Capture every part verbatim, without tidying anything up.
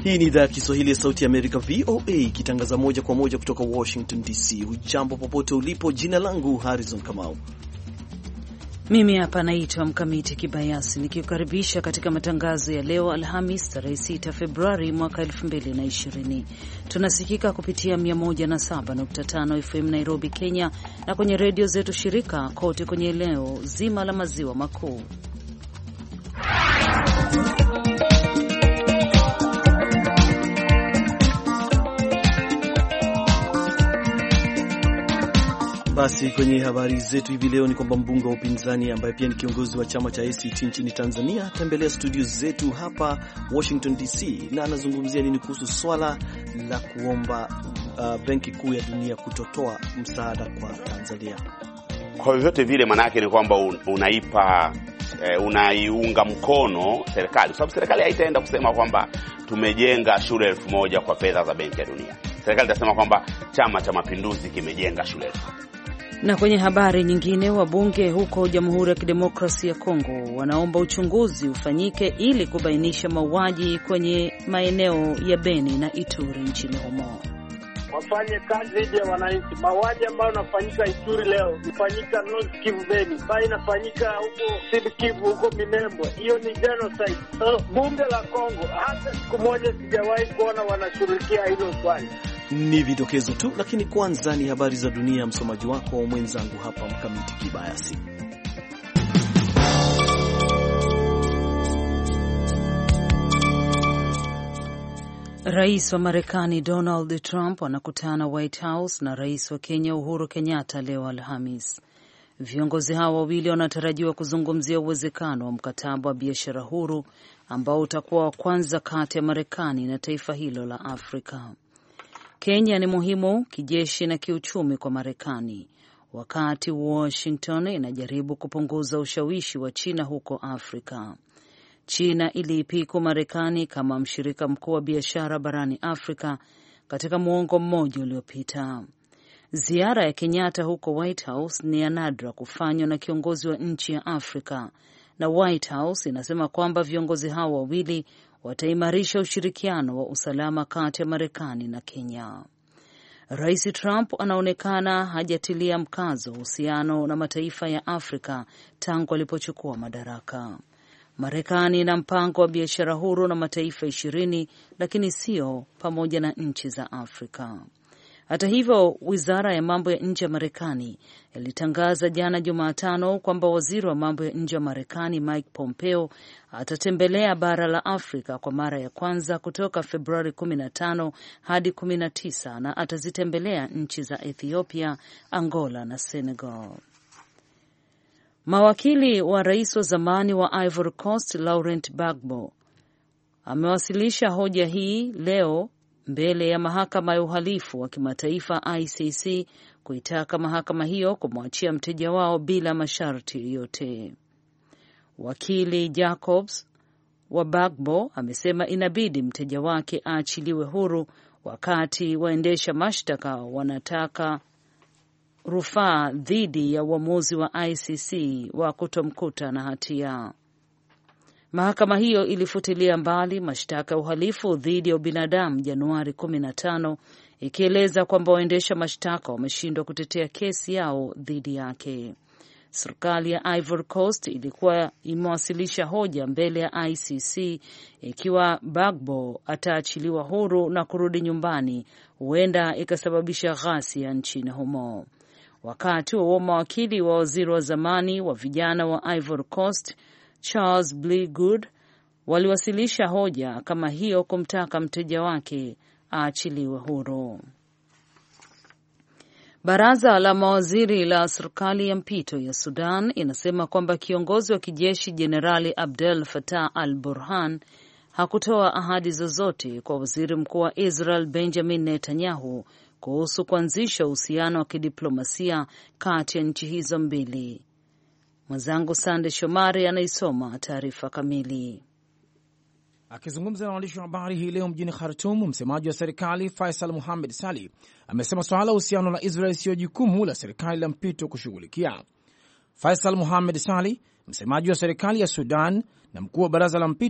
Hii ni idhaa ya Kiswahili ya Sauti ya Amerika, V O A, ikitangaza moja kwa moja kutoka Washington D C. Hujambo popote ulipo, jina langu Harrison Kamau. Mimi hapa naitwa Mkamiti Kibayasi, nikiukaribisha katika matangazo ya leo Alhamis tarehe sita Februari mwaka elfu mbili na ishirini. Tunasikika kupitia mia moja na saba nukta tano F M Nairobi, Kenya, na kwenye redio zetu shirika kote kwenye eneo zima la maziwa makuu. Basi kwenye habari zetu hivi leo ni kwamba mbunge wa upinzani ambaye pia ni kiongozi wa chama cha A C T nchini Tanzania tembelea studio zetu hapa Washington D C na anazungumzia nini kuhusu swala la kuomba uh, Benki Kuu ya Dunia kutotoa msaada kwa Tanzania. Kwa vyote vile maana yake ni kwamba unaipa eh, unaiunga mkono serikali, kwa sababu serikali haitaenda kusema kwamba tumejenga shule elfu moja kwa fedha za Benki ya Dunia. Serikali itasema kwamba Chama cha Mapinduzi kimejenga shule. Na kwenye habari nyingine, wabunge huko Jamhuri ya Kidemokrasia ya Kongo wanaomba uchunguzi ufanyike ili kubainisha mauaji kwenye maeneo ya Beni na Ituri nchini humo. Wafanye kazi dhidi ya wananchi. Mauaji ambayo yanafanyika Ituri leo, ifanyika North Kivu Beni, bali inafanyika huko Sud Kivu, huko Minembwe. Hiyo ni genocide. So, bunge la Kongo hata siku moja sijawahi kuona wanashughulikia hilo swali. Ni vidokezo tu, lakini kwanza ni habari za dunia. Msomaji wako mwenzangu hapa Mkamiti Kibayasi. Rais wa Marekani Donald Trump anakutana White House na Rais wa Kenya Uhuru Kenyatta leo Alhamis. Viongozi hao wawili wanatarajiwa kuzungumzia uwezekano wa mkataba wa biashara huru ambao utakuwa wa kwanza kati ya Marekani na taifa hilo la Afrika. Kenya ni muhimu kijeshi na kiuchumi kwa Marekani, wakati Washington inajaribu kupunguza ushawishi wa China huko Afrika. China iliipiku Marekani kama mshirika mkuu wa biashara barani Afrika katika muongo mmoja uliopita. Ziara ya Kenyatta huko White House ni ya nadra kufanywa na kiongozi wa nchi ya Afrika, na White House inasema kwamba viongozi hao wawili wataimarisha ushirikiano wa usalama kati ya Marekani na Kenya. Rais Trump anaonekana hajatilia mkazo uhusiano na mataifa ya Afrika tangu alipochukua madaraka. Marekani ina mpango wa biashara huru na mataifa ishirini, lakini sio pamoja na nchi za Afrika. Hata hivyo, wizara ya mambo ya nje ya Marekani ilitangaza jana Jumatano kwamba waziri wa mambo ya nje wa Marekani Mike Pompeo atatembelea bara la Afrika kwa mara ya kwanza kutoka Februari kumi na tano hadi kumi na tisa, na atazitembelea nchi za Ethiopia, Angola na Senegal. Mawakili wa rais wa zamani wa Ivory Coast Laurent Gbagbo amewasilisha hoja hii leo mbele ya mahakama ya uhalifu wa kimataifa I C C kuitaka mahakama hiyo kumwachia mteja wao bila masharti yoyote. Wakili Jacobs wa Gbagbo amesema inabidi mteja wake aachiliwe huru, wakati waendesha mashtaka wanataka rufaa dhidi ya uamuzi wa I C C wa kutomkuta na hatia. Mahakama hiyo ilifutilia mbali mashtaka ya uhalifu dhidi ya ubinadamu Januari kumi na tano, ikieleza kwamba waendesha mashtaka wameshindwa kutetea kesi yao dhidi yake. Serikali ya Ivory Coast ilikuwa imewasilisha hoja mbele ya I C C ikiwa Gbagbo ataachiliwa huru na kurudi nyumbani, huenda ikasababisha ghasia nchini humo. Wakati wa mawakili wa waziri wa zamani wa vijana wa Ivory Coast Charles Blegood waliwasilisha hoja kama hiyo kumtaka mteja wake aachiliwe huru. Baraza la mawaziri la serikali ya mpito ya Sudan inasema kwamba kiongozi wa kijeshi Jenerali Abdel Fattah al-Burhan hakutoa ahadi zozote kwa waziri mkuu wa Israel Benjamin Netanyahu kuhusu kuanzisha uhusiano wa kidiplomasia kati ya nchi hizo mbili. Mwenzangu Sande Shomari anaisoma taarifa kamili. Akizungumza na waandishi wa habari hii leo mjini Khartoum, msemaji wa serikali Faisal Mohamed Sali amesema swala la uhusiano na Israel sio jukumu la serikali la mpito kushughulikia. Faisal Mohamed Sali, msemaji wa serikali ya Sudan na mkuu wa baraza la mpito,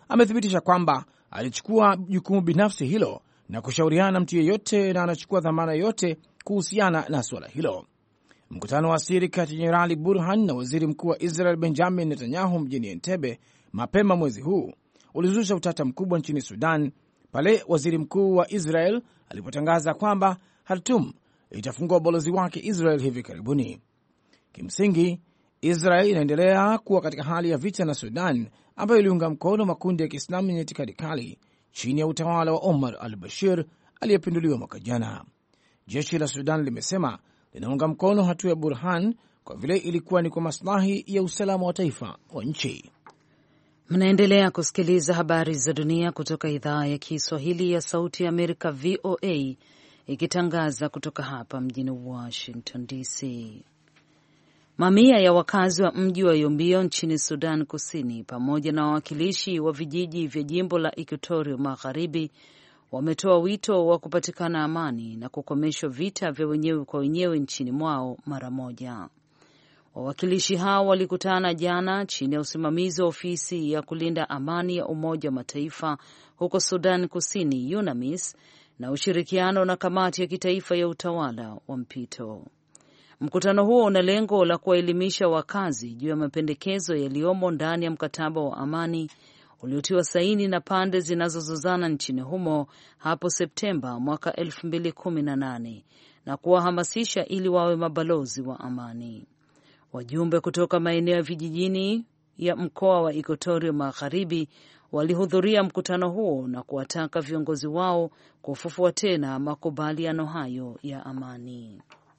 amethibitisha kwamba alichukua jukumu binafsi hilo na kushauriana na mtu yeyote na anachukua dhamana yote kuhusiana na suala hilo. Mkutano wa siri kati ya Jenerali Burhan na waziri mkuu wa Israel Benjamin Netanyahu mjini Entebbe mapema mwezi huu ulizusha utata mkubwa nchini Sudan pale waziri mkuu wa Israel alipotangaza kwamba Khartoum itafungua ubalozi wake Israel hivi karibuni. Kimsingi, Israel inaendelea kuwa katika hali ya vita na Sudan ambayo iliunga mkono makundi ya Kiislamu yenye itikadi kali chini ya utawala wa Omar al-Bashir aliyepinduliwa mwaka jana. Jeshi la Sudan limesema linaunga mkono hatua ya Burhan kwa vile ilikuwa ni kwa maslahi ya usalama wa taifa wa nchi. Mnaendelea kusikiliza habari za dunia kutoka idhaa ya Kiswahili ya Sauti ya Amerika, V O A, ikitangaza kutoka hapa mjini Washington D C. Mamia ya wakazi wa mji wa Yombio nchini Sudan Kusini pamoja na wawakilishi wa vijiji vya jimbo la Equatoria Magharibi wametoa wito wa kupatikana amani na kukomeshwa vita vya wenyewe kwa wenyewe nchini mwao mara moja. Wawakilishi hao walikutana jana chini ya usimamizi wa ofisi ya kulinda amani ya Umoja wa Mataifa huko Sudan Kusini, UNAMIS, na ushirikiano na kamati ya kitaifa ya utawala wa mpito. Mkutano huo una lengo la kuwaelimisha wakazi juu ya mapendekezo yaliyomo ndani ya mkataba wa amani uliotiwa saini na pande zinazozozana nchini humo hapo Septemba mwaka elfu mbili kumi na nane na kuwahamasisha ili wawe mabalozi wa amani. Wajumbe kutoka maeneo ya vijijini ya mkoa wa Equatoria Magharibi walihudhuria mkutano huo na kuwataka viongozi wao kufufua tena makubaliano hayo ya amani.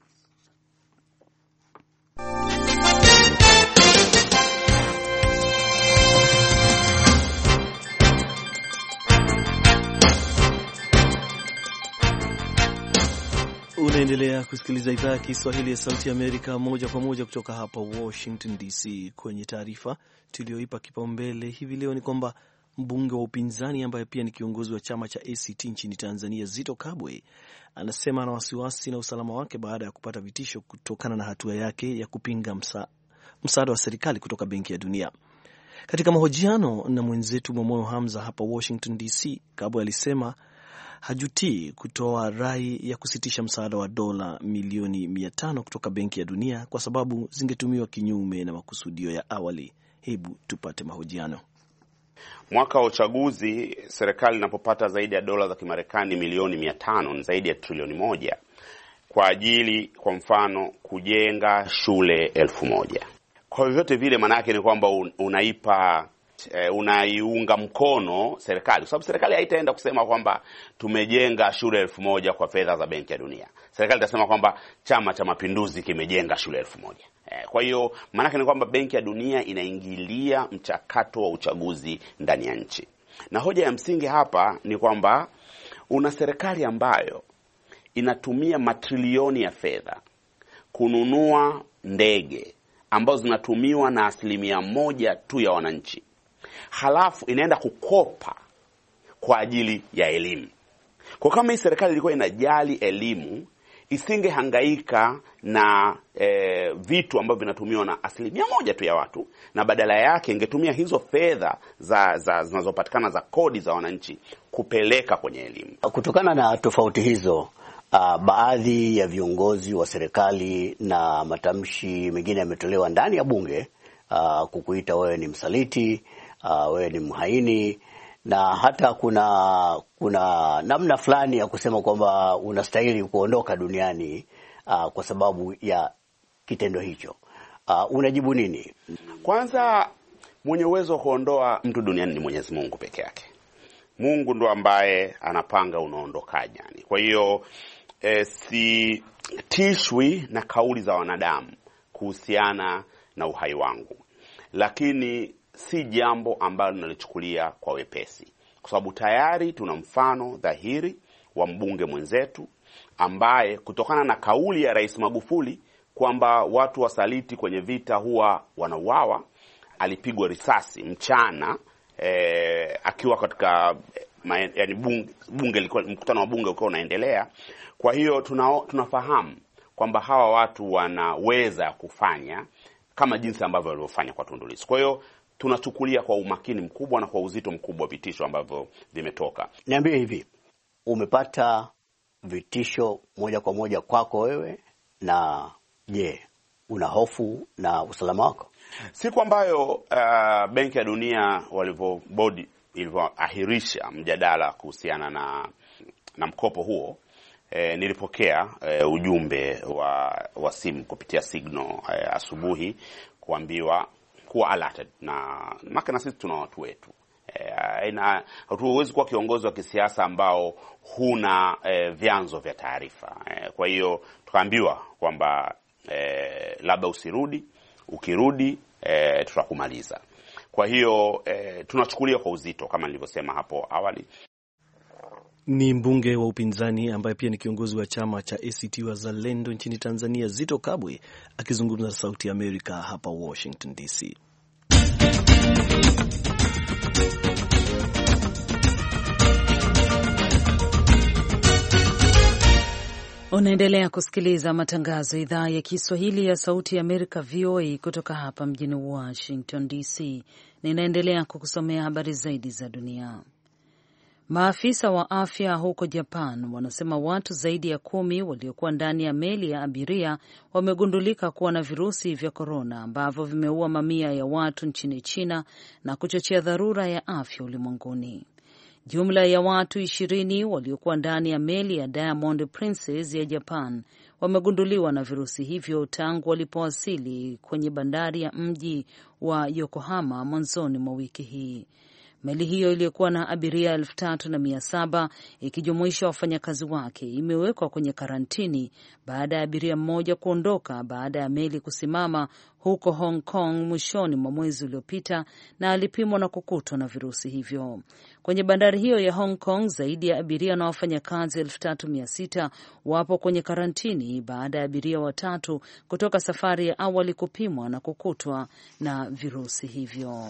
Unaendelea kusikiliza idhaa ya Kiswahili ya Sauti ya Amerika moja kwa moja kutoka hapa Washington D C. Kwenye taarifa tulioipa kipaumbele hivi leo ni kwamba mbunge wa upinzani ambaye pia ni kiongozi wa chama cha A C T nchini Tanzania, Zitto Kabwe, anasema ana wasiwasi na usalama wake baada ya kupata vitisho kutokana na hatua yake ya kupinga msa, msaada wa serikali kutoka Benki ya Dunia. Katika mahojiano na mwenzetu Mwamoyo Hamza hapa Washington D C, Kabwe alisema hajutii kutoa rai ya kusitisha msaada wa dola milioni mia tano kutoka Benki ya Dunia kwa sababu zingetumiwa kinyume na makusudio ya awali. Hebu tupate mahojiano. Mwaka wa uchaguzi, serikali inapopata zaidi ya dola za Kimarekani milioni mia tano, ni zaidi ya trilioni moja, kwa ajili, kwa mfano, kujenga shule elfu moja. Kwa vyovyote vile, maana yake ni kwamba unaipa E, unaiunga mkono serikali, kwa sababu serikali haitaenda kusema kwamba tumejenga shule elfu moja kwa fedha za Benki ya Dunia. Serikali itasema kwamba Chama cha Mapinduzi kimejenga shule elfu moja. E, kwa hiyo maana yake ni kwamba Benki ya Dunia inaingilia mchakato wa uchaguzi ndani ya nchi. Na hoja ya msingi hapa ni kwamba una serikali ambayo inatumia matrilioni ya fedha kununua ndege ambazo zinatumiwa na asilimia moja tu ya wananchi. Halafu inaenda kukopa kwa ajili ya elimu. Kwa kama hii serikali ilikuwa inajali elimu, isingehangaika na e, vitu ambavyo vinatumiwa na asilimia moja tu ya watu, na badala yake ingetumia hizo fedha za za zinazopatikana za kodi za wananchi kupeleka kwenye elimu. Kutokana na tofauti hizo, uh, baadhi ya viongozi wa serikali na matamshi mengine yametolewa ndani ya bunge, uh, kukuita wewe ni msaliti, Uh, wewe ni mhaini, na hata kuna kuna namna fulani ya kusema kwamba unastahili kuondoka duniani uh, kwa sababu ya kitendo hicho. Uh, unajibu nini? Kwanza, mwenye uwezo wa kuondoa mtu duniani ni Mwenyezi Mungu peke yake. Mungu ndo ambaye anapanga unaondokaje. Kwa hiyo e, si tishwi na kauli za wanadamu kuhusiana na uhai wangu, lakini si jambo ambalo nalichukulia kwa wepesi, kwa sababu tayari tuna mfano dhahiri wa mbunge mwenzetu ambaye kutokana na kauli ya Rais Magufuli kwamba watu wasaliti kwenye vita huwa wanauawa, alipigwa risasi mchana e, akiwa katika ma, yani bunge, bunge liko, mkutano wa bunge ukiwa unaendelea. Kwa hiyo tuna, tunafahamu kwamba hawa watu wanaweza kufanya kama jinsi ambavyo walivyofanya kwa Tundu Lissu. Kwa hiyo tunachukulia kwa umakini mkubwa na kwa uzito mkubwa vitisho ambavyo vimetoka. Niambie hivi, umepata vitisho moja kwa moja kwako wewe, na je, una hofu na usalama wako? Siku ambayo uh, Benki ya Dunia walivyo bodi ilivyoahirisha mjadala kuhusiana na na mkopo huo, e, nilipokea e, ujumbe wa wa simu kupitia Signal e, asubuhi kuambiwa kuwa alerted, na maka na sisi tuna watu wetu. E, na hatuwezi kuwa kiongozi wa kisiasa ambao huna e, vyanzo vya taarifa. E, kwa hiyo tukaambiwa kwamba e, labda usirudi, ukirudi e, tutakumaliza. Kwa hiyo e, tunachukulia kwa uzito kama nilivyosema hapo awali. Ni mbunge wa upinzani ambaye pia ni kiongozi wa chama cha A C T Wazalendo nchini Tanzania, Zitto Kabwe, akizungumza na Sauti ya Amerika hapa Washington D C. Unaendelea kusikiliza matangazo idhaa ya Kiswahili ya Sauti ya Amerika V O A kutoka hapa mjini Washington D C. Ninaendelea kukusomea habari zaidi za dunia. Maafisa wa afya huko Japan wanasema watu zaidi ya kumi waliokuwa ndani ya meli ya abiria wamegundulika kuwa na virusi vya korona ambavyo vimeua mamia ya watu nchini China na kuchochea dharura ya afya ulimwenguni. Jumla ya watu ishirini waliokuwa ndani ya meli ya Diamond Princess ya Japan wamegunduliwa na virusi hivyo tangu walipowasili kwenye bandari ya mji wa Yokohama mwanzoni mwa wiki hii. Meli hiyo iliyokuwa na abiria elfu tatu na mia saba ikijumuisha wafanyakazi wake imewekwa kwenye karantini baada ya abiria mmoja kuondoka baada ya meli kusimama huko Hong Kong mwishoni mwa mwezi uliopita, na alipimwa na kukutwa na virusi hivyo. Kwenye bandari hiyo ya Hong Kong, zaidi ya abiria na wafanyakazi elfu tatu mia sita wapo kwenye karantini baada ya abiria watatu kutoka safari ya awali kupimwa na kukutwa na virusi hivyo.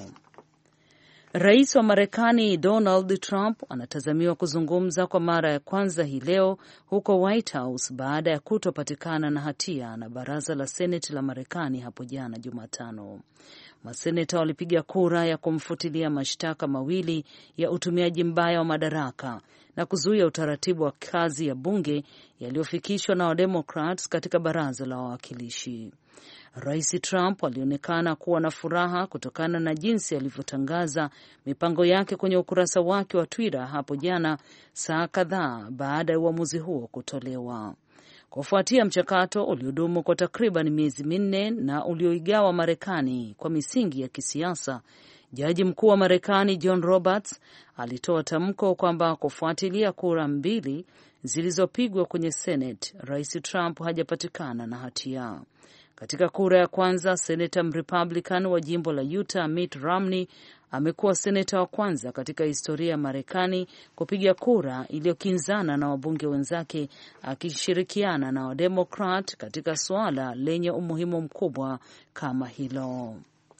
Rais wa Marekani Donald Trump anatazamiwa kuzungumza kwa mara ya kwanza hii leo huko White House baada ya kutopatikana na hatia na baraza la Seneti la Marekani hapo jana Jumatano. Maseneta walipiga kura ya kumfutilia mashtaka mawili ya utumiaji mbaya wa madaraka na kuzuia utaratibu wa kazi ya bunge yaliyofikishwa na Wademokrats katika baraza la wawakilishi. Rais Trump alionekana kuwa na furaha kutokana na jinsi alivyotangaza mipango yake kwenye ukurasa wake wa Twitter hapo jana, saa kadhaa baada ya uamuzi huo kutolewa. Kufuatia mchakato uliodumu kwa takriban miezi minne na ulioigawa Marekani kwa misingi ya kisiasa, Jaji mkuu wa Marekani John Roberts alitoa tamko kwamba kufuatilia kura mbili zilizopigwa kwenye Senate, Rais Trump hajapatikana na hatia. Katika kura ya kwanza, Senata Mrepublican wa jimbo la Utah Mitt Romney amekuwa seneta wa kwanza katika historia ya Marekani kupiga kura iliyokinzana na wabunge wenzake, akishirikiana na Wademokrat katika suala lenye umuhimu mkubwa kama hilo.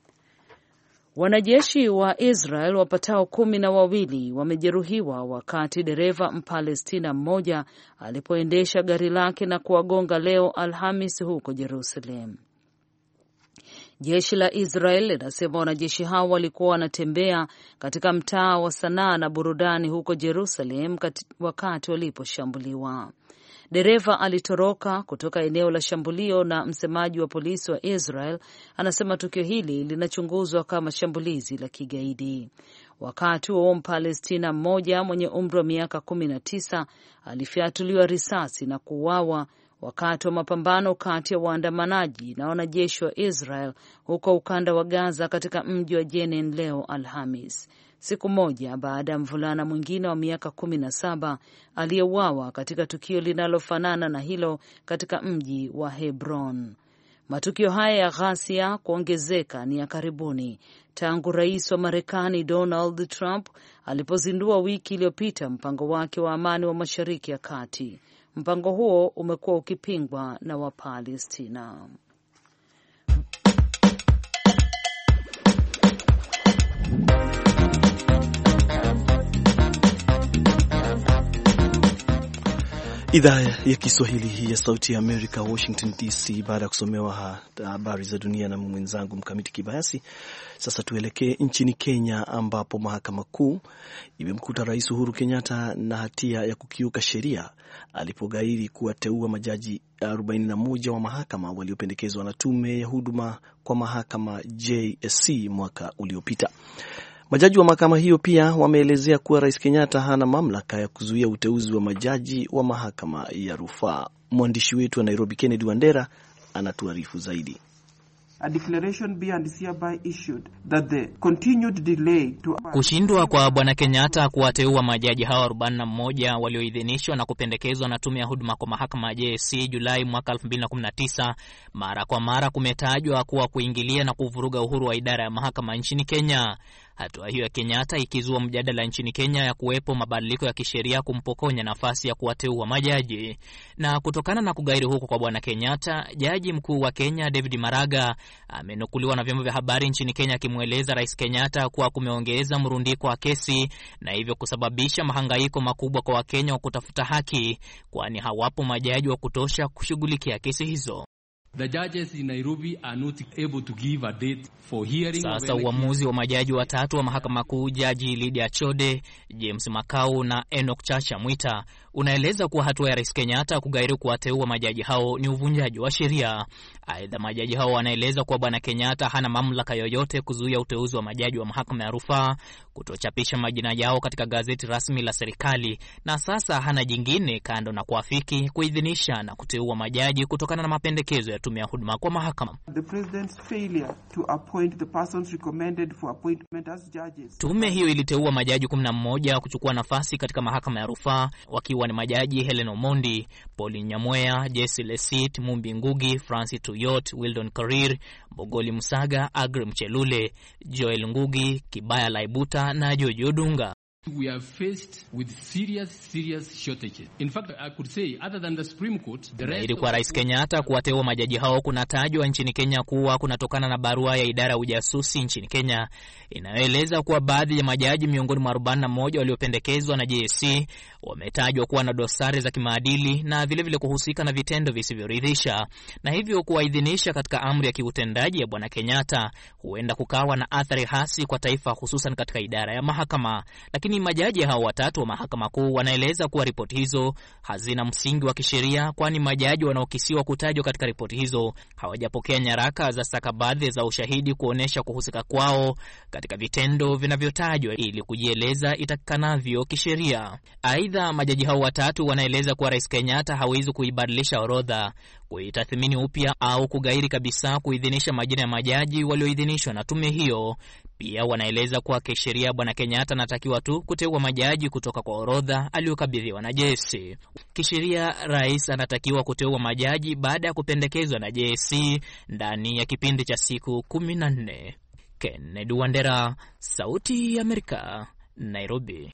Wanajeshi wa Israel wapatao kumi na wawili wamejeruhiwa wakati dereva Mpalestina mmoja alipoendesha gari lake na kuwagonga leo Alhamis huko Jerusalem. Jeshi la Israel linasema wanajeshi hao walikuwa wanatembea katika mtaa wa sanaa na burudani huko Jerusalem wakati waliposhambuliwa. Dereva alitoroka kutoka eneo la shambulio na msemaji wa polisi wa Israel anasema tukio hili linachunguzwa kama shambulizi la kigaidi. Wakati huo Mpalestina mmoja mwenye umri wa miaka kumi na tisa alifyatuliwa risasi na kuuawa wakati wa mapambano kati ya waandamanaji na wanajeshi wa Israel huko ukanda wa Gaza katika mji wa Jenin leo Alhamis, siku moja baada ya mvulana mwingine wa miaka kumi na saba aliyeuawa katika tukio linalofanana na hilo katika mji wa Hebron. Matukio haya ya ghasia kuongezeka ni ya karibuni tangu rais wa Marekani Donald Trump alipozindua wiki iliyopita mpango wake wa amani wa Mashariki ya Kati. Mpango huo umekuwa ukipingwa na Wapalestina. Idhaa ya Kiswahili hii ya Sauti ya Amerika, Washington D C. Baada ya kusomewa habari za dunia na mwenzangu Mkamiti Kibayasi, sasa tuelekee nchini Kenya, ambapo mahakama kuu imemkuta Rais Uhuru Kenyatta na hatia ya kukiuka sheria alipogairi kuwateua majaji arobaini na moja wa mahakama waliopendekezwa na tume ya huduma kwa mahakama J S C mwaka uliopita. Majaji wa mahakama hiyo pia wameelezea kuwa Rais Kenyatta hana mamlaka ya kuzuia uteuzi wa majaji wa mahakama ya rufaa. Mwandishi wetu wa Nairobi Kennedy Wandera anatuarifu zaidi. A declaration be and hereby issued that the continued delay to... Kushindwa kwa Bwana Kenyatta kuwateua majaji hao arobaini na moja walioidhinishwa na kupendekezwa na tume ya huduma kwa mahakama J S C Julai mwaka elfu mbili na kumi na tisa mara kwa mara kumetajwa kuwa kuingilia na kuvuruga uhuru wa idara ya mahakama nchini Kenya. Hatua hiyo ya Kenyatta ikizua mjadala nchini Kenya ya kuwepo mabadiliko ya kisheria kumpokonya nafasi ya kuwateua majaji. Na kutokana na kugairi huko kwa Bwana Kenyatta, Jaji Mkuu wa Kenya David Maraga amenukuliwa na vyombo vya habari nchini Kenya akimweleza Rais Kenyatta kuwa kumeongeza mrundiko wa kesi na hivyo kusababisha mahangaiko makubwa kwa Wakenya wa kutafuta haki, kwani hawapo majaji wa kutosha kushughulikia kesi hizo. The judges in Nairobi are not able to give a date for hearing. Sasa uamuzi wa majaji watatu wa mahakama kuu, Jaji Lydia Chode, James Makau na Enoch Chacha Mwita, unaeleza kuwa hatua ya Rais Kenyatta kugairi kuwateua majaji hao ni uvunjaji wa sheria. Aidha, majaji hao wanaeleza kuwa Bwana Kenyatta hana mamlaka yoyote kuzuia uteuzi wa majaji wa mahakama ya rufaa, kutochapisha majina yao katika gazeti rasmi la serikali, na sasa hana jingine kando na kuafiki, kuidhinisha na kuteua majaji kutokana na mapendekezo ya tume ya huduma kwa mahakama. The president's failure to appoint the persons recommended for appointment as judges. Tume hiyo iliteua majaji kumi na moja kuchukua nafasi katika mahakama ya rufaa, wakiwa ni majaji Helen Omondi, Pauline Nyamweya, Jesse Lesit, Mumbi Ngugi, Francis Tuyot, Wildon Korir, Bogoli Musaga, Agre Mchelule, Joel Ngugi, Kibaya Laibuta na Jojo Dunga. We are faced with serious, serious shortages. In fact, I could say, other than the Supreme Court, the rest... Ili kwa Rais Kenyatta kuwateua majaji hao kunatajwa nchini Kenya kuwa kunatokana na barua ya idara ya ujasusi nchini Kenya inayoeleza kuwa baadhi ya majaji miongoni mwa arobaini na moja waliopendekezwa na J S C wametajwa kuwa na dosari za kimaadili na vile vile kuhusika na vitendo visivyoridhisha, na hivyo kuwaidhinisha katika amri ya kiutendaji ya Bwana Kenyatta huenda kukawa na athari hasi kwa taifa, hususan katika idara ya mahakama. Lakini majaji hao watatu wa mahakama kuu wanaeleza kuwa ripoti hizo hazina msingi wa kisheria, kwani majaji wanaokisiwa kutajwa katika ripoti hizo hawajapokea nyaraka za stakabadhi za ushahidi kuonesha kuhusika kwao katika vitendo vinavyotajwa ili kujieleza itakanavyo kisheria. Aidha, majaji hao watatu wanaeleza kuwa Rais Kenyatta hawezi kuibadilisha orodha, kuitathmini upya au kugairi kabisa kuidhinisha majina ya majaji walioidhinishwa na tume hiyo. Pia wanaeleza kuwa kisheria Bwana Kenyatta anatakiwa tu kuteua majaji kutoka kwa orodha aliyokabidhiwa na J S C. Kisheria Rais anatakiwa kuteua majaji baada ya kupendekezwa na J S C ndani ya kipindi cha siku kumi na nne. Kennedy Wandera, Sauti ya Amerika, Nairobi.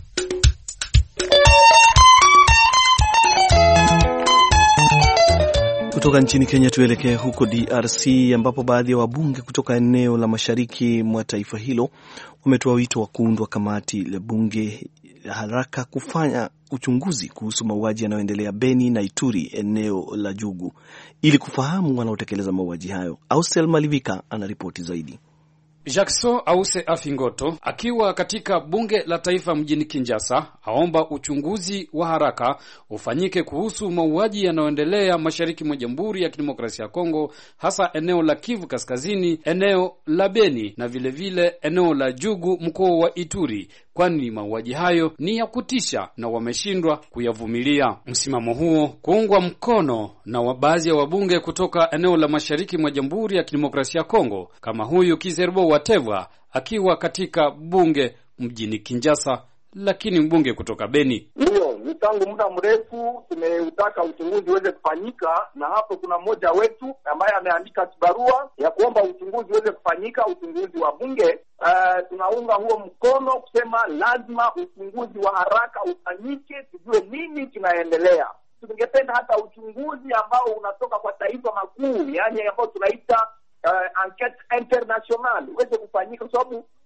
Kutoka nchini Kenya tuelekee huko D R C, ambapo baadhi ya wabunge kutoka eneo la mashariki mwa taifa hilo wametoa wito wa kuundwa kamati la bunge haraka kufanya uchunguzi kuhusu mauaji yanayoendelea Beni na Ituri, eneo la Jugu, ili kufahamu wanaotekeleza mauaji hayo. Austel Malivika anaripoti zaidi. Jackson Ause Afingoto akiwa katika bunge la taifa mjini Kinshasa aomba uchunguzi wa haraka ufanyike kuhusu mauaji yanayoendelea mashariki mwa Jamhuri ya Kidemokrasia ya Kongo, hasa eneo la Kivu Kaskazini, eneo la Beni na vile vile eneo la Jugu, mkoa wa Ituri, kwani mauaji hayo ni ya kutisha na wameshindwa kuyavumilia. Msimamo huo kuungwa mkono na baadhi ya wabunge kutoka eneo la mashariki mwa Jamhuri ya Kidemokrasia ya Kongo, kama huyu Kizerbo Wateva akiwa katika bunge mjini Kinshasa, lakini mbunge kutoka Beni. Ndio, ni tangu muda mrefu tumeutaka uchunguzi uweze kufanyika, na hapo kuna mmoja wetu ambaye ameandika barua ya kuomba uchunguzi uweze kufanyika, uchunguzi wa bunge. Uh, tunaunga huo mkono kusema lazima uchunguzi wa haraka ufanyike, tujue nini kinaendelea. Tungependa hata uchunguzi ambao unatoka kwa taifa makuu, yani ambao tunaita uh, enquête internationale uweze kufanyika, kwa sababu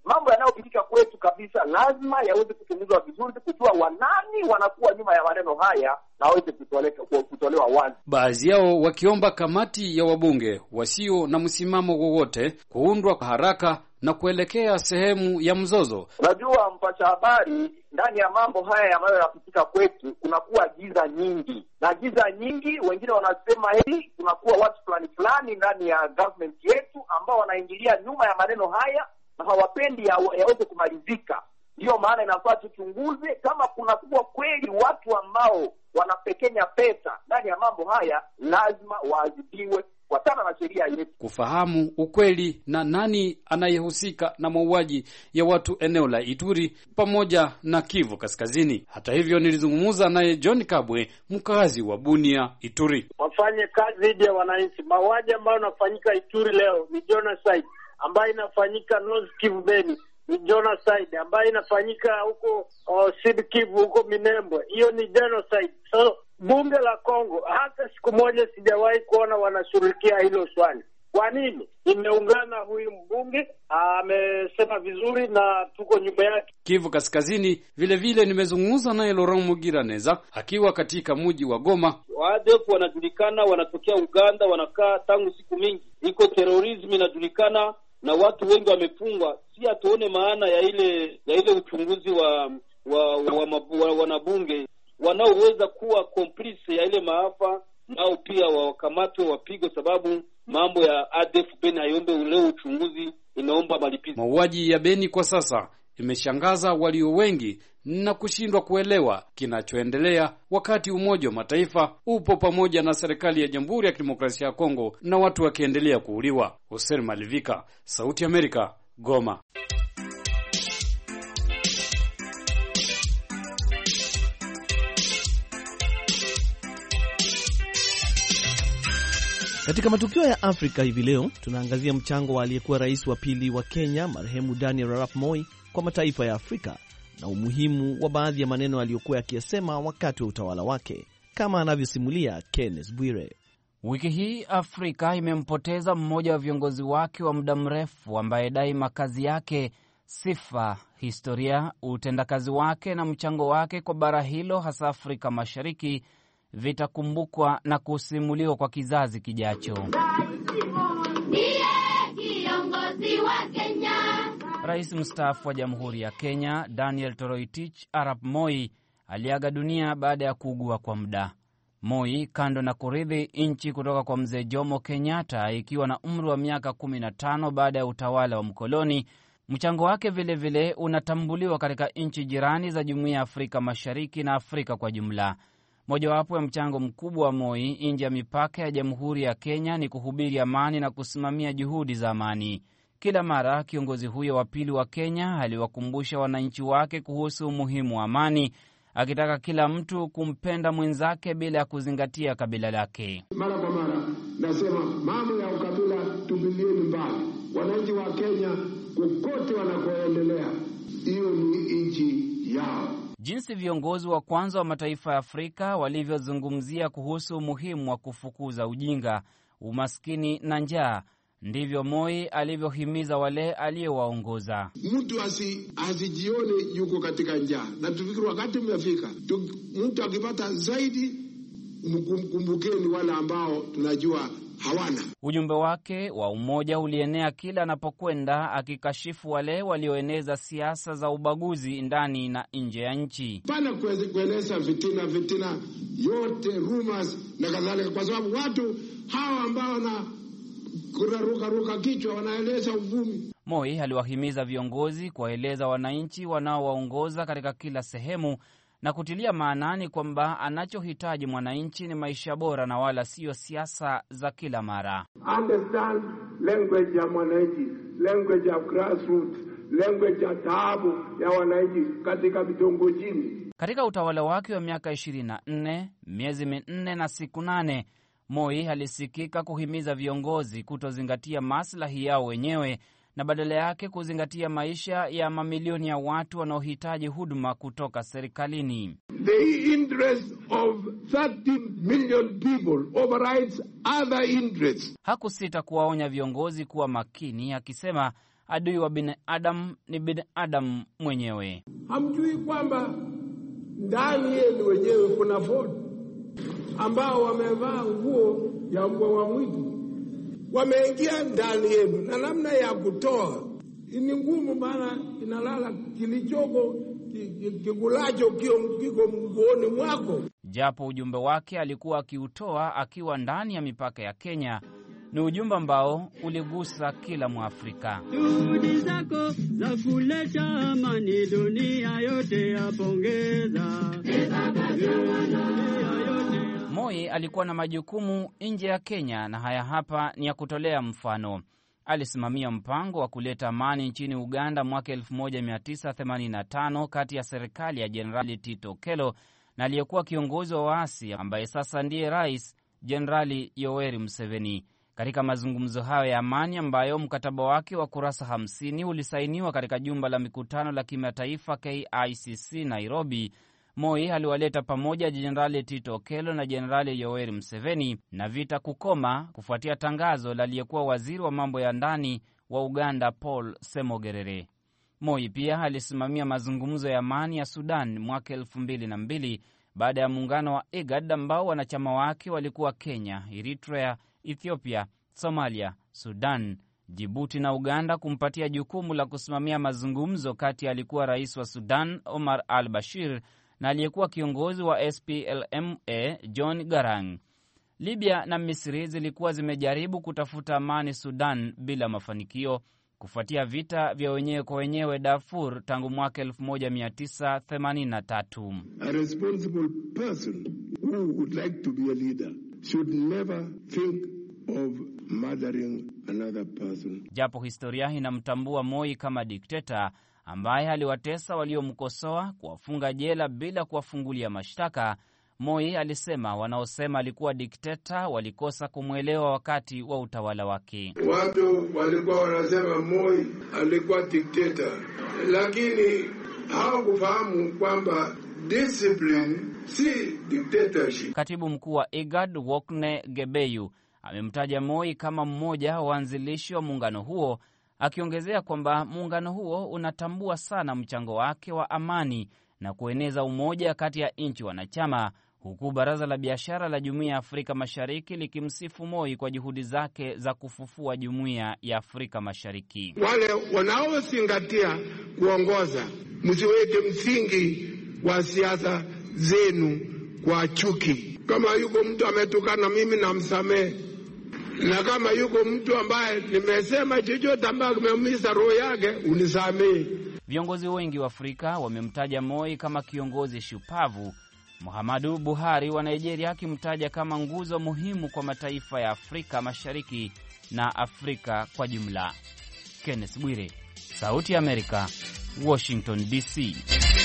mambo yanayopitika kwetu kabisa lazima yaweze kuchunguzwa vizuri, kujua wanani wanakuwa nyuma ya maneno haya na waweze kutolewa wazi. Baadhi yao wakiomba kamati ya wabunge wasio na msimamo wowote kuundwa kwa haraka na kuelekea sehemu ya mzozo. Unajua mpasha habari, ndani ya mambo haya ambayo yanapitika kwetu kunakuwa giza nyingi, na giza nyingi wengine wanasema hili kunakuwa watu fulani fulani ndani ya government yetu ambao wanaingilia nyuma ya maneno haya na hawapendi yaweze ya kumalizika. Ndiyo maana inafaa tuchunguze kama kuna kuwa kweli watu ambao wanapekenya pesa ndani ya mambo haya, lazima waadhibiwe kufuatana na sheria yetu. Kufahamu ukweli na nani anayehusika na mauaji ya watu eneo la Ituri pamoja na Kivu Kaskazini. Hata hivyo nilizungumza naye John Kabwe, mkazi wa Bunia, Ituri. Wafanye kazi dhidi ya wananchi. Mauaji ambayo yanafanyika Ituri leo ni genocide, ambayo inafanyika North Kivu Beni ni genocide, ambayo inafanyika huko uh, Sud Kivu huko Minembwe, hiyo ni genocide. So bunge la Kongo hata siku moja sijawahi kuona wanashughulikia hilo swali. Kwa nini? Imeungana, huyu mbunge amesema vizuri na tuko nyuma yake. Kivu Kaskazini vile vile nimezungumza naye Laurent Mugiraneza akiwa katika mji wa Goma. Wadefu wanajulikana, wanatokea Uganda, wanakaa tangu siku mingi. Iko terrorism inajulikana na watu wengi wamefungwa. Si atuone maana ya ile ya ile uchunguzi wa wa, wa, wa, wa wanabunge wanaoweza kuwa complice ya ile maafa, nao pia wakamatwe wapigwe, sababu mambo ya A D F Beni hayombe ule uchunguzi, inaomba malipizi. Mauaji ya Beni kwa sasa imeshangaza walio wengi na kushindwa kuelewa kinachoendelea, wakati Umoja wa Mataifa upo pamoja na serikali ya Jamhuri ya Kidemokrasia ya Kongo na watu wakiendelea kuuliwa. Hussein Malivika, Sauti ya Amerika, Goma. Katika matukio ya Afrika hivi leo tunaangazia mchango wa aliyekuwa rais wa pili wa Kenya marehemu Daniel Arap Moi kwa mataifa ya Afrika na umuhimu wa baadhi ya maneno aliyokuwa akiyasema wakati wa utawala wake, kama anavyosimulia Kenneth Bwire. Wiki hii Afrika imempoteza mmoja wa viongozi wake wa muda mrefu ambaye daima kazi yake, sifa, historia, utendakazi wake na mchango wake kwa bara hilo, hasa Afrika Mashariki, vitakumbukwa na kusimuliwa kwa kizazi kijacho. Rais mstaafu wa Jamhuri ya Kenya Daniel Toroitich Arap Moi aliaga dunia baada ya kuugua kwa muda. Moi, kando na kurithi nchi kutoka kwa mzee Jomo Kenyatta ikiwa na umri wa miaka kumi na tano baada ya utawala wa mkoloni, mchango wake vile vile unatambuliwa katika nchi jirani za Jumuiya ya Afrika Mashariki na Afrika kwa jumla. Mojawapo ya mchango mkubwa wa Moi nje ya mipaka ya Jamhuri ya Kenya ni kuhubiri amani na kusimamia juhudi za amani. Kila mara kiongozi huyo wa pili wa Kenya aliwakumbusha wananchi wake kuhusu umuhimu wa amani, akitaka kila mtu kumpenda mwenzake bila ya kuzingatia kabila lake. Mara kwa mara nasema mambo ya ukabila tubilieni mbali. Wananchi wa Kenya kokote wanakoendelea, hiyo ni nchi yao. Jinsi viongozi wa kwanza wa mataifa ya Afrika walivyozungumzia kuhusu umuhimu wa kufukuza ujinga, umaskini na njaa, ndivyo Moi alivyohimiza wale aliyewaongoza. Mtu asi asijione yuko katika njaa, na tufikiri wakati umefika mtu akipata zaidi, mkumbukeni wale ambao tunajua hawana. Ujumbe wake wa umoja ulienea kila anapokwenda, akikashifu wale walioeneza siasa za ubaguzi ndani na nje ya nchi. Pana kueleza vitina vitina yote, rumors na kadhalika, kwa sababu watu hawa ambao na kuraruka ruka kichwa wanaeleza uvumi. Moi aliwahimiza viongozi kuwaeleza wananchi wanaowaongoza katika kila sehemu na kutilia maanani kwamba anachohitaji mwananchi ni maisha bora na wala sio siasa za kila mara. Understand language ya mwananchi, language ya grassroots, language ya taabu ya wananchi katika vitongojini. Katika utawala wake wa miaka ishirini na nne, miezi minne na siku nane, Moi alisikika kuhimiza viongozi kutozingatia maslahi yao wenyewe na badala yake kuzingatia maisha ya mamilioni ya watu wanaohitaji huduma kutoka serikalini. The interest of thirty million people overrides other interests. Hakusita kuwaonya viongozi kuwa makini, akisema adui wa binadamu ni binadamu mwenyewe. Hamjui kwamba ndani yenu wenyewe kuna Ford ambao wamevaa nguo ya mbwa wa mwitu, wameingia ndani yenu, na namna ya kutoa ni ngumu, maana inalala kilichoko kikulacho kiko mguoni mwako. Japo ujumbe wake alikuwa akiutoa akiwa ndani ya mipaka ya Kenya, ni ujumbe ambao uligusa kila Mwafrika. Juhudi zako za kuleta amani dunia yote yapongeza. Moi alikuwa na majukumu nje ya Kenya, na haya hapa ni ya kutolea mfano. Alisimamia mpango wa kuleta amani nchini Uganda mwaka elfu moja mia tisa themanini na tano kati ya serikali ya Jenerali Tito Okello na aliyekuwa kiongozi wa waasi ambaye sasa ndiye rais, Jenerali Yoweri Museveni. Katika mazungumzo hayo ya amani ambayo mkataba wake wa kurasa hamsini ulisainiwa katika jumba la mikutano la kimataifa K I C C Nairobi, Moi aliwaleta pamoja Jenerali Tito Okello na Jenerali Yoweri Museveni na vita kukoma kufuatia tangazo la aliyekuwa waziri wa mambo ya ndani wa Uganda Paul Semogerere. Moi pia alisimamia mazungumzo ya amani ya Sudan mwaka elfu mbili na mbili baada ya muungano wa IGAD ambao wanachama wake walikuwa Kenya, Eritrea, Ethiopia, Somalia, Sudan, Djibouti na Uganda kumpatia jukumu la kusimamia mazungumzo kati ya alikuwa rais wa Sudan Omar al-Bashir na aliyekuwa kiongozi wa S P L M A John Garang. Libya na Misri zilikuwa zimejaribu kutafuta amani Sudan bila mafanikio kufuatia vita vya wenyewe kwa wenyewe Darfur tangu mwaka elfu moja mia tisa themanini na tatu. A responsible person who would like to be a leader should never think of murdering another person. Japo historia inamtambua Moi kama dikteta ambaye aliwatesa waliomkosoa, kuwafunga jela bila kuwafungulia mashtaka, Moi alisema wanaosema alikuwa dikteta walikosa kumwelewa wakati wa utawala wake. Watu walikuwa wanasema Moi alikuwa dikteta, lakini hawakufahamu kwamba discipline si dictatorship. Katibu mkuu wa IGAD Wokne Gebeyu amemtaja Moi kama mmoja wa waanzilishi wa muungano huo, akiongezea kwamba muungano huo unatambua sana mchango wake wa amani na kueneza umoja kati ya nchi wanachama, huku Baraza la Biashara la Jumuiya ya Afrika Mashariki likimsifu Moi kwa juhudi zake za kufufua Jumuiya ya Afrika Mashariki. Wale wanaozingatia kuongoza, msiweke msingi wa siasa zenu kwa chuki. Kama yuko mtu ametukana mimi namsamehe, na kama yuko mtu ambaye nimesema chochote ambaye kimeumiza roho yake unisamehe. Viongozi wengi wa Afrika wamemtaja Moi kama kiongozi shupavu, Muhammadu Buhari wa Nigeria akimtaja kama nguzo muhimu kwa mataifa ya Afrika Mashariki na Afrika kwa jumla. Kenneth Bwire, Sauti ya Amerika, Washington D C.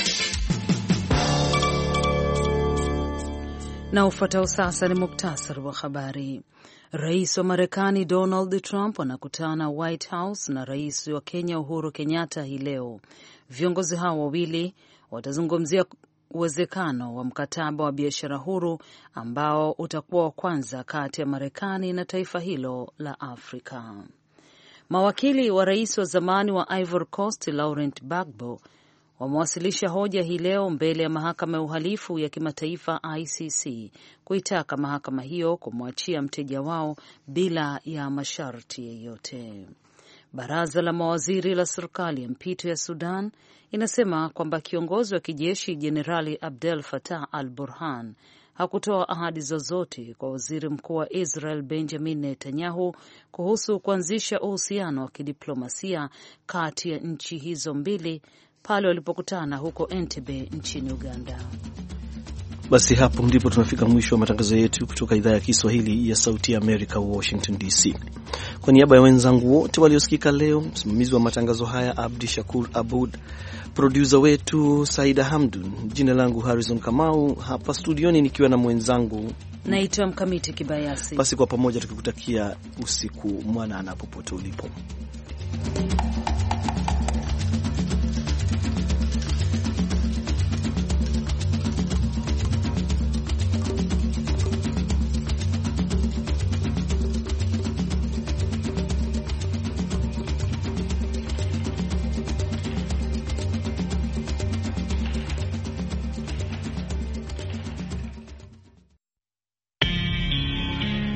Na ufuatao sasa ni muktasari wa habari. Rais wa Marekani Donald Trump anakutana White House na rais wa Kenya Uhuru Kenyatta hii leo. Viongozi hao wawili watazungumzia uwezekano wa mkataba wa biashara huru ambao utakuwa wa kwanza kati ya Marekani na taifa hilo la Afrika. Mawakili wa rais wa zamani wa Ivory Coast Laurent Gbagbo wamewasilisha hoja hii leo mbele ya mahakama ya uhalifu ya kimataifa I C C kuitaka mahakama hiyo kumwachia mteja wao bila ya masharti yoyote. Baraza la mawaziri la serikali ya mpito ya Sudan inasema kwamba kiongozi wa kijeshi Jenerali Abdel Fattah al-Burhan hakutoa ahadi zozote kwa waziri mkuu wa Israel Benjamin Netanyahu kuhusu kuanzisha uhusiano wa kidiplomasia kati ya nchi hizo mbili pale walipokutana huko Entebbe nchini Uganda. Basi hapo ndipo tunafika mwisho wa matangazo yetu kutoka idhaa ya Kiswahili ya Sauti ya Amerika, Washington D C. Kwa niaba ya wenzangu wote waliosikika leo, msimamizi wa matangazo haya Abdi Shakur Abud, producer wetu Saida Hamdun, jina langu Harrison Kamau, hapa studioni nikiwa na mwenzangu naitwa Mkamiti Kibayasi. Basi kwa pamoja tukikutakia usiku mwanana popote ulipo.